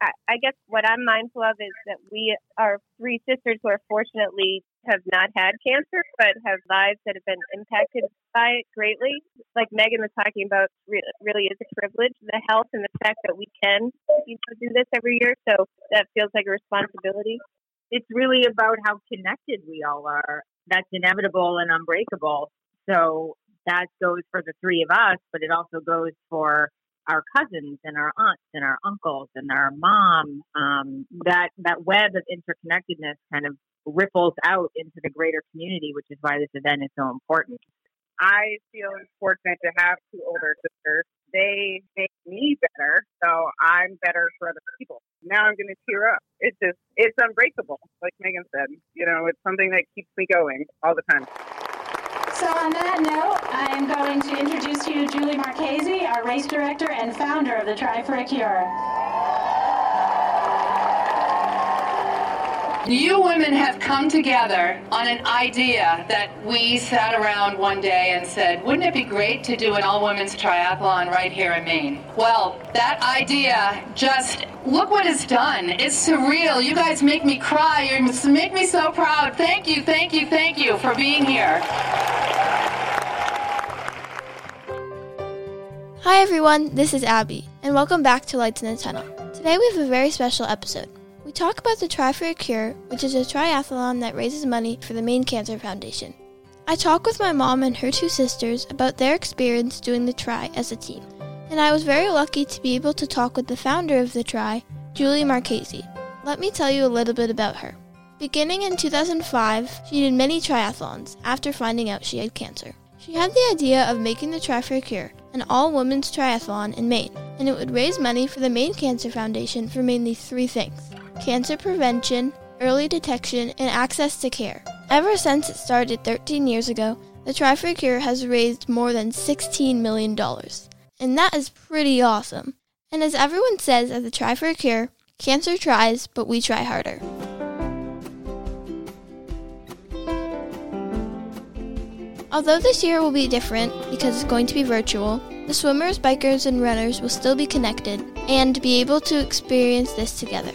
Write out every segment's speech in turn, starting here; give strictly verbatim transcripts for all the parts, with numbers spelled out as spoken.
I, I guess what I'm mindful of is that we are three sisters who are fortunately have not had cancer, but have lives that have been impacted by it greatly. Like Megan was talking about, re- really is a privilege, the health and the fact that we can you know, do this every year. So that feels like a responsibility. It's really about how connected we all are. That's inevitable and unbreakable. So that goes for the three of us, but it also goes for our cousins and our aunts and our uncles and our mom. Um, that that web of interconnectedness kind of ripples out into the greater community, which is why this event is so important. I feel fortunate to have two older sisters. They make me better, so I'm better for other people. Now I'm going to tear up. It's just, it's unbreakable, like Megan said. You know, it's something that keeps me going all the time. So on that note, I am going to introduce you to Julie Marchese, our race director and founder of the Try for a Cure. You women have come together on an idea that we sat around one day and said, wouldn't it be great to do an all-women's triathlon right here in Maine? Well, that idea just, look what it's done. It's surreal. You guys make me cry. You make me so proud. Thank you, thank you, thank you for being here. Hi everyone, this is Abby, and welcome back to Lights in the Tunnel. Today we have a very special episode. We talk about the Try for a Cure, which is a triathlon that raises money for the Maine Cancer Foundation. I talk with my mom and her two sisters about their experience doing the Try as a team, and I was very lucky to be able to talk with the founder of the Try, Julie Marchese. Let me tell you a little bit about her. Beginning in two thousand five, she did many triathlons after finding out she had cancer. She had the idea of making the Try for a Cure an all-women's triathlon in Maine, and it would raise money for the Maine Cancer Foundation for mainly three things: cancer prevention, early detection, and access to care. Ever since it started thirteen years ago, the Try for a Cure has raised more than sixteen million dollars. And that is pretty awesome. And as everyone says at the Try for a Cure, cancer tries, but we try harder. Although this year will be different because it's going to be virtual, the swimmers, bikers, and runners will still be connected and be able to experience this together.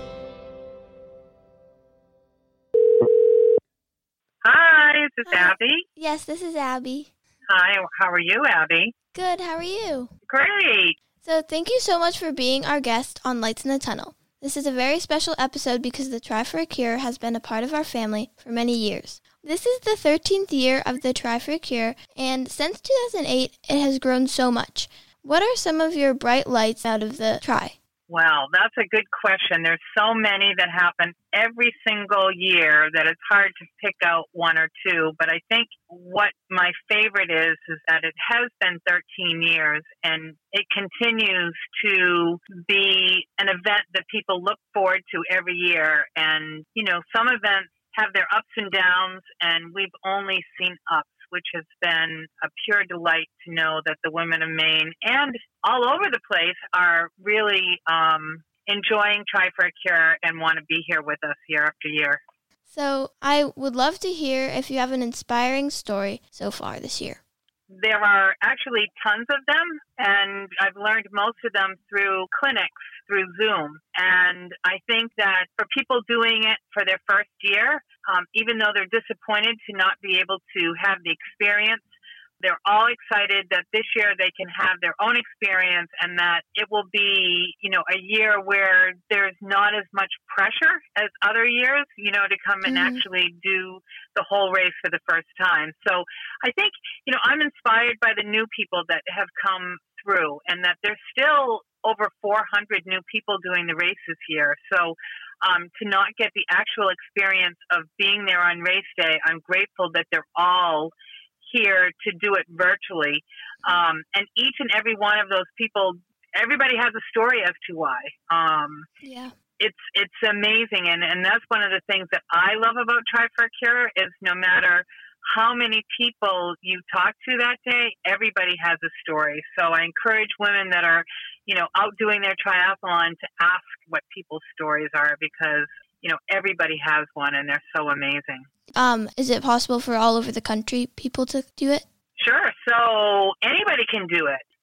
Hi, is this Abby? Yes, this is Abby. Hi, how are you, Abby? Good, how are you? Great. So thank you so much for being our guest on Lights in the Tunnel. This is a very special episode because the Try for a Cure has been a part of our family for many years. This is the thirteenth year of the Try for a Cure, and since two thousand eight, it has grown so much. What are some of your bright lights out of the Try? Well, that's a good question. There's so many that happen every single year that it's hard to pick out one or two. But I think what my favorite is, is that it has been thirteen years and it continues to be an event that people look forward to every year. And, you know, some events have their ups and downs, and we've only seen ups, which has been a pure delight to know that the women of Maine and all over the place are really um, enjoying Try for a Cure and want to be here with us year after year. So I would love to hear if you have an inspiring story so far this year. There are actually tons of them, and I've learned most of them through clinics, through Zoom. And I think that for people doing it for their first year, um, even though they're disappointed to not be able to have the experience, they're all excited that this year they can have their own experience and that it will be, you know, a year where there's not as much pressure as other years, you know, to come and mm-hmm. actually do the whole race for the first time. So I think, you know, I'm inspired by the new people that have come through and that there's still over four hundred new people doing the races here. So um, to not get the actual experience of being there on race day, I'm grateful that they're all here to do it virtually. Um, and each and every one of those people, everybody has a story as to why. Um, yeah. It's it's amazing. And, and that's one of the things that I love about Try for a Cure is no matter how many people you talk to that day, everybody has a story. So I encourage women that are, you know, out doing their triathlon to ask what people's stories are because, you know, everybody has one and they're so amazing. Um, is it possible for all over the country people to do it? Sure. So anybody can do it.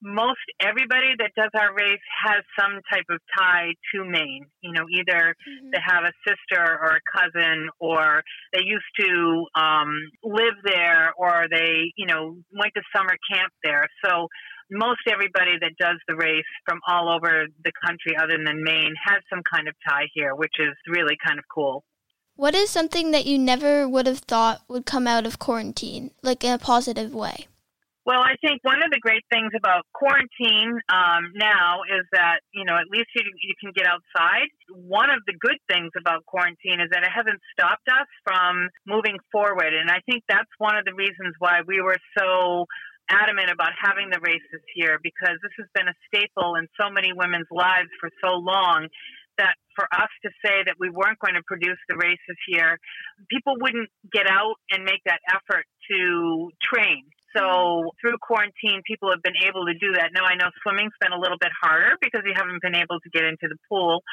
most everybody that does our race has some type of tie to Maine. You know, either mm-hmm. they have a sister or a cousin, or they used to um, live there, or they, you know, went to summer camp there. So most everybody that does the race from all over the country other than Maine has some kind of tie here, which is really kind of cool. What is something that you never would have thought would come out of quarantine, like in a positive way? Well, I think one of the great things about quarantine um, now is that, you know, at least you, you can get outside. One of the good things about quarantine is that it hasn't stopped us from moving forward. And I think that's one of the reasons why we were so adamant about having the races here, because this has been a staple in so many women's lives for so long, that for us to say that we weren't going to produce the races here, people wouldn't get out and make that effort to train. So through quarantine, people have been able to do that. Now, I know swimming's been a little bit harder because we haven't been able to get into the pool.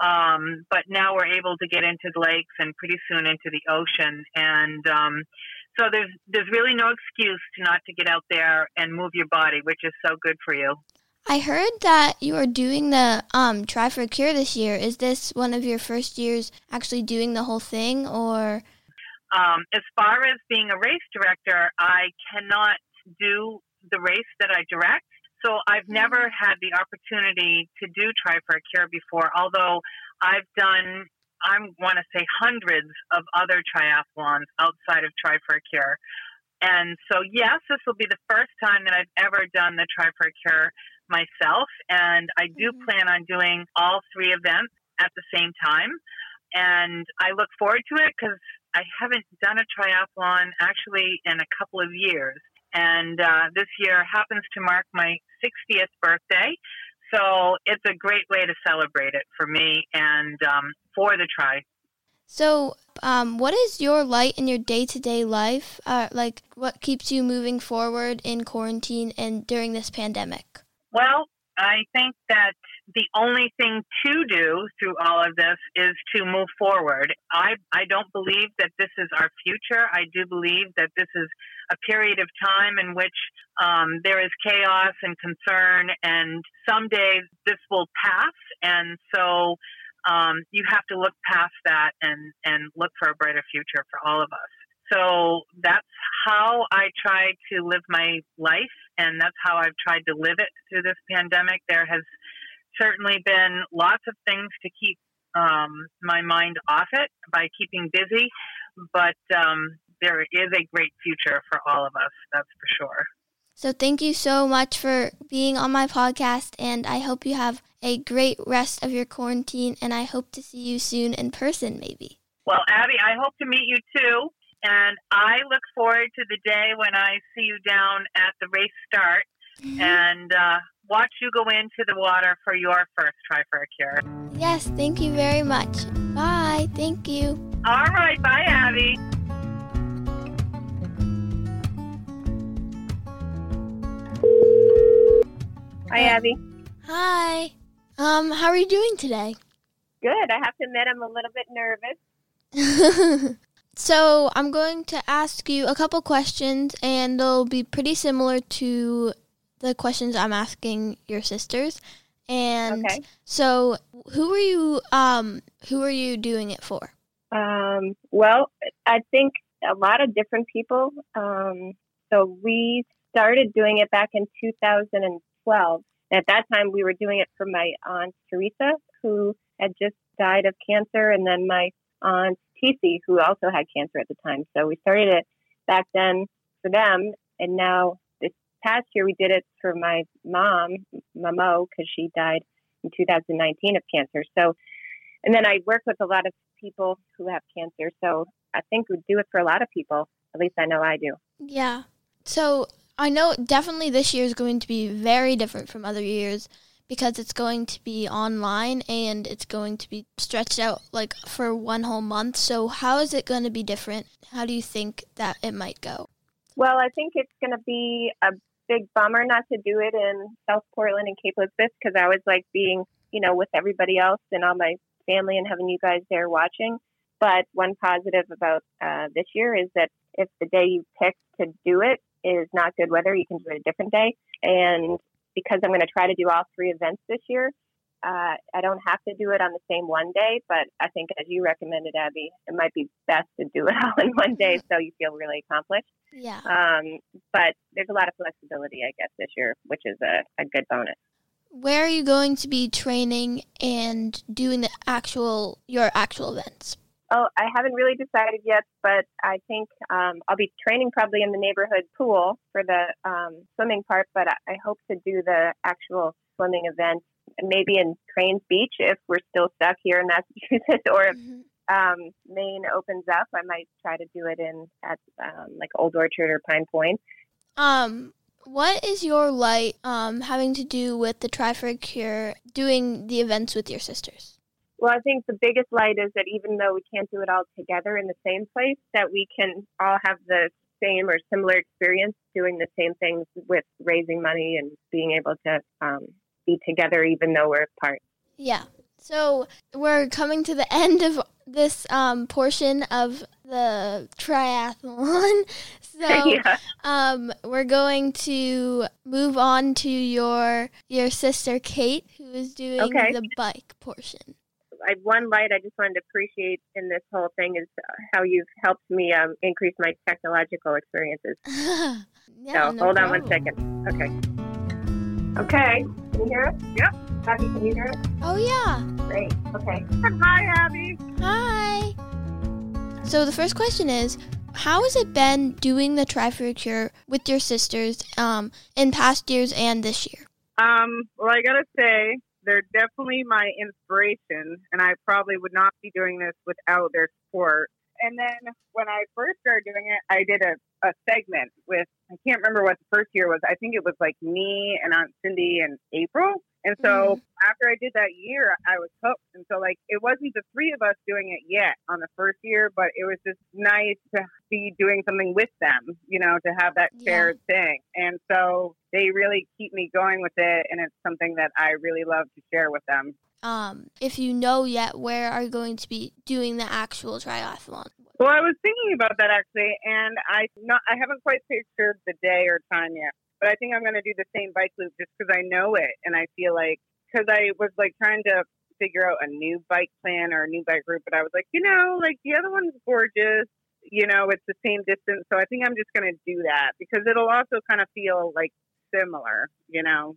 Um, but now we're able to get into the lakes and pretty soon into the ocean. And um, so there's there's really no excuse to not to get out there and move your body, which is so good for you. I heard that you are doing the um, Try for a Cure this year. Is this one of your first years actually doing the whole thing, or... Um, as far as being a race director, I cannot do the race that I direct. So I've never had the opportunity to do Try for a Cure before, although I've done, I want to say, hundreds of other triathlons outside of Try for a Cure. And so, yes, this will be the first time that I've ever done the Try for a Cure myself. And I do plan on doing all three events at the same time. And I look forward to it because I haven't done a triathlon actually in a couple of years. And uh, this year happens to mark my sixtieth birthday. So it's a great way to celebrate it for me and um, for the Try. So um, what is your light in your day-to-day life? Uh, like, what keeps you moving forward in quarantine and during this pandemic? Well, I think that the only thing to do through all of this is to move forward. I, I don't believe that this is our future. I do believe that this is a period of time in which um, there is chaos and concern, and someday this will pass. And so um, you have to look past that and, and look for a brighter future for all of us. So that's how I try to live my life, and that's how I've tried to live it through this pandemic. There has certainly been lots of things to keep um, my mind off it by keeping busy, but um, there is a great future for all of us, that's for sure. So thank you so much for being on my podcast, and I hope you have a great rest of your quarantine, and I hope to see you soon in person, maybe. Well, Abby, I hope to meet you too. And I look forward to the day when I see you down at the race start mm-hmm. and uh, watch you go into the water for your first Try for a Cure. Yes, thank you very much. Bye. Thank you. All right. Bye, Abby. Hi, Abby. Hi. Um, how are you doing today? Good. I have to admit I'm a little bit nervous. So I'm going to ask you a couple questions, and they'll be pretty similar to the questions I'm asking your sisters. And okay. So, who are you? Um, who are you doing it for? Um, well, I think a lot of different people. Um, so we started doing it back in two thousand twelve. At that time, we were doing it for my aunt Teresa, who had just died of cancer, and then my aunt Tisi, who also had cancer at the time. So we started it back then for them. And now this past year, we did it for my mom, Mamo, because she died in two thousand nineteen of cancer. So, and then I work with a lot of people who have cancer. So I think we do it for a lot of people. At least I know I do. Yeah. So I know definitely this year is going to be very different from other years, because it's going to be online and it's going to be stretched out like for one whole month. So how is it going to be different? How do you think that it might go? Well, I think it's going to be a big bummer not to do it in South Portland and Cape Elizabeth, because I always like being, you know, with everybody else and all my family and having you guys there watching. But one positive about uh, this year is that if the day you pick to do it is not good weather, you can do it a different day. And because I'm going to try to do all three events this year, uh, I don't have to do it on the same one day, but I think as you recommended, Abby, it might be best to do it all in one day so you feel really accomplished. Yeah. Um, but there's a lot of flexibility, I guess, this year, which is a, a good bonus. Where are you going to be training and doing the actual your actual events? Oh, I haven't really decided yet, but I think um, I'll be training probably in the neighborhood pool for the um, swimming part, but I, I hope to do the actual swimming event maybe in Cranes Beach if we're still stuck here in Massachusetts, or if Mm-hmm. um, Maine opens up, I might try to do it in at um, like Old Orchard or Pine Point. Um, what is your light um, having to do with the Try for a Cure, doing the events with your sisters? Well, I think the biggest light is that even though we can't do it all together in the same place, that we can all have the same or similar experience doing the same things with raising money and being able to um, be together even though we're apart. Yeah. So we're coming to the end of this um, portion of the triathlon. So Yeah. um, we're going to move on to your your sister Kate, who is doing Okay. the bike portion. I, one light I just wanted to appreciate in this whole thing is how you've helped me um, increase my technological experiences. yeah, So no hold on problem. one second. Okay. Okay. Can you hear it? Yep. Abby, can you hear it? Oh yeah. Great. Okay. Hi, Abby. Hi. So the first question is, how has it been doing the Try for a Cure with your sisters um, in past years and this year? Um, well, I gotta say, they're definitely my inspiration, and I probably would not be doing this without their support. And then when I first started doing it, I did a, a segment with, I can't remember what the first year was. I think it was like me and Aunt Cindy and April. And so Mm-hmm. after I did that year, I was hooked. And so like, it wasn't the three of us doing it yet on the first year, but it was just nice to be doing something with them, you know, to have that Yeah. shared thing. And so they really keep me going with it. And it's something that I really love to share with them. Um, if you know yet, where are you going to be doing the actual triathlon? Well, I was thinking about that actually, and I not I haven't quite pictured the day or time yet, but I think I'm going to do the same bike loop just because I know it, and I feel like, because I was like trying to figure out a new bike plan or a new bike route, but I was like, you know, like the other one's gorgeous, you know, it's the same distance, so I think I'm just going to do that because it'll also kind of feel like similar, you know.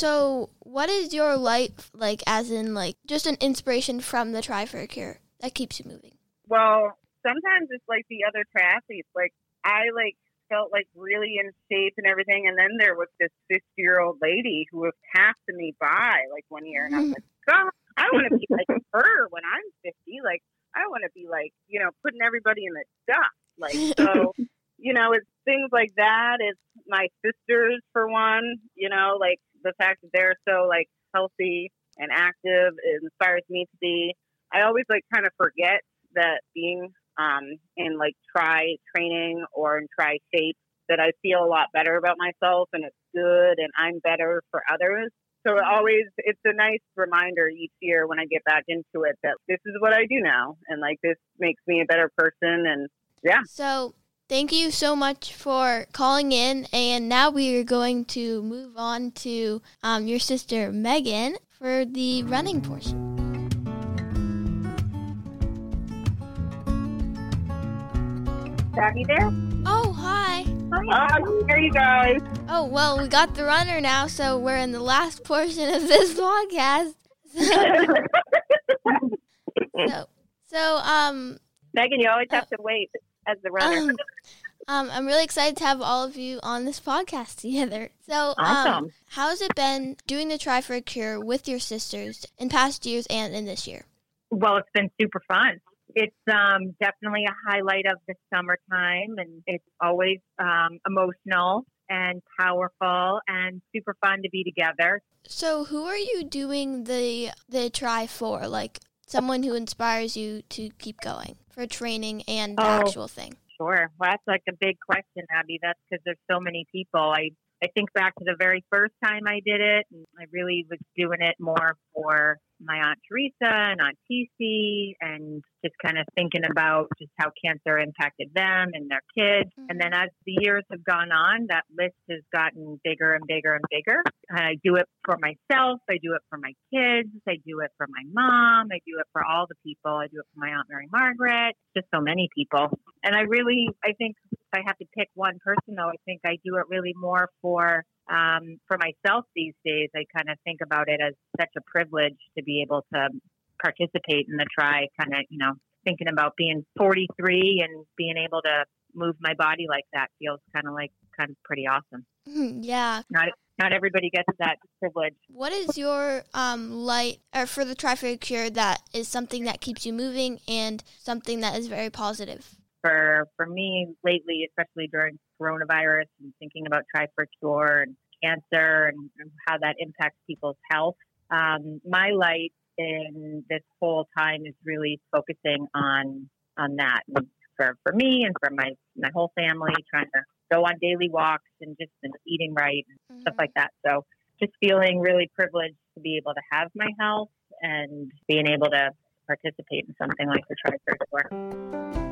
So what is your light like, as in like just an inspiration from the Try for a Cure that keeps you moving? Well, sometimes it's like the other triathletes. Like I like felt like really in shape and everything, and then there was this fifty-year-old lady who was passing me by like one year, and I was like, God, I want to be like her when I'm fifty. Like I want to be like, you know, putting everybody in the dust. Like so, you know, it's things like that. It's my sisters for one. You know, like the fact that they're so like healthy and active inspires me to be. I always like kind of forget that being um, in like try training or in try shape, that I feel a lot better about myself and it's good and I'm better for others. So it always, it's a nice reminder each year when I get back into it that this is what I do now. And like, this makes me a better person. And yeah. So thank you so much for calling in. And now we are going to move on to um, your sister, Megan, for the running portion. Abby there? Oh, hi. Hi, here you guys. Oh, well, we got the runner now, so we're in the last portion of this podcast. so, so, um, Megan, you always have to wait as the runner. um, um, I'm really excited to have all of you on this podcast together. So, Awesome. um, how's it been doing the Try for a Cure with your sisters in past years and in this year? Well, it's been super fun. It's um, definitely a highlight of the summertime, and it's always um, emotional and powerful and super fun to be together. So, who are you doing the the try for? Like someone who inspires you to keep going for training and the Oh. actual thing. Sure. Well, that's like a big question, Abby. That's because there's so many people. I I think back to the very first time I did it, and I really was doing it more for my Aunt Teresa and Aunt Tisi, and just kind of thinking about just how cancer impacted them and their kids. And then as the years have gone on, that list has gotten bigger and bigger and bigger. I do it for myself. I do it for my kids. I do it for my mom. I do it for all the people. I do it for my Aunt Mary Margaret, just so many people. And I really, I think if I have to pick one person, though, I think I do it really more for Um, for myself these days. I kind of think about it as such a privilege to be able to participate in the Tri, kind of, you know, thinking about being forty-three and being able to move my body like that feels kind of like kind of pretty awesome. Yeah. Not not everybody gets that privilege. What is your um, light or for the Tri for a Cure that is something that keeps you moving and something that is very positive? For for me lately, especially during coronavirus and thinking about Tri for a Cure and cancer and, and how that impacts people's health, um, my light in this whole time is really focusing on on that. And for for me and for my my whole family, trying to go on daily walks and just and eating right and mm-hmm. stuff like that. So just feeling really privileged to be able to have my health and being able to participate in something like the Tri for a Cure.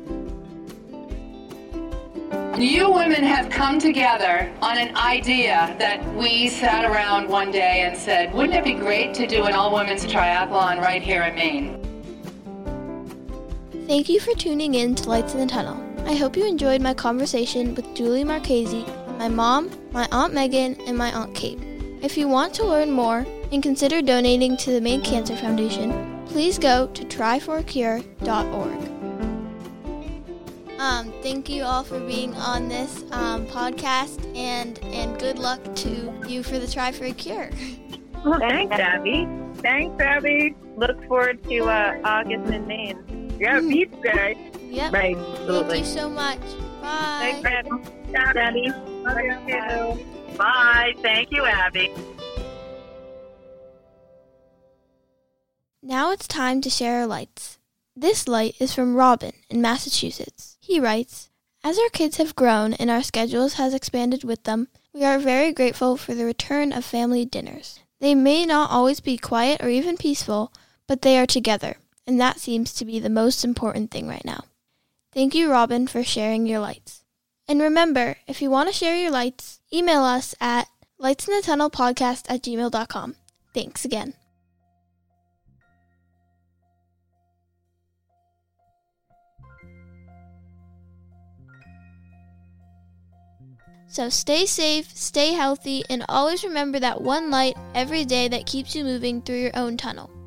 You women have come together on an idea that we sat around one day and said, wouldn't it be great to do an all-women's triathlon right here in Maine? Thank you for tuning in to Lights in the Tunnel. I hope you enjoyed my conversation with Julie Marchese, my mom, my Aunt Megan, and my Aunt Kate. If you want to learn more and consider donating to the Maine Cancer Foundation, please go to try for a cure dot org. Um, thank you all for being on this um, podcast, and, and good luck to you for the Tri for a Cure. Well, thanks, Abby. Thanks, Abby. Look forward to uh, August in Maine. Yeah, Mm-hmm. Beach Day. Yep. Right, Thank absolutely. you so much. Bye. Thanks, Abby. Abby. Love you too. Bye. Thank you, Abby. Now it's time to share our lights. This light is from Robin in Massachusetts. He writes, as our kids have grown and our schedules has expanded with them, we are very grateful for the return of family dinners. They may not always be quiet or even peaceful, but they are together, and that seems to be the most important thing right now. Thank you, Robin, for sharing your lights. And remember, if you want to share your lights, email us at lightsinthetunnelpodcast at gmail dot com. Thanks again. So stay safe, stay healthy, and always remember that one light every day that keeps you moving through your own tunnel.